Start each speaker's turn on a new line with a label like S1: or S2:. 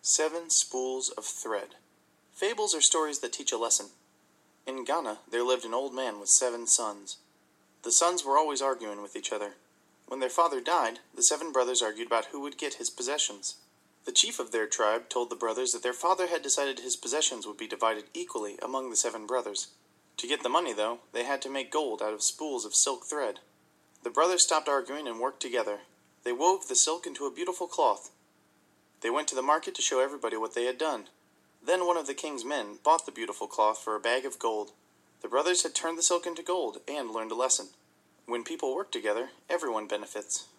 S1: 7 Spools of Thread. Fables are stories that teach a lesson. In Ghana, there lived an old man with 7 sons. The sons were always arguing with each other. When their father died, the 7 brothers argued about who would get his possessions. The chief of their tribe told the brothers that their father had decided his possessions would be divided equally among the 7 brothers. To get the money, though, they had to make gold out of spools of silk thread. The brothers stopped arguing and worked together. They wove the silk into a beautiful cloth. They went to the market to show everybody what they had done. Then one of the king's men bought the beautiful cloth for a bag of gold. The brothers had turned the silk into gold and learned a lesson. When people work together, everyone benefits.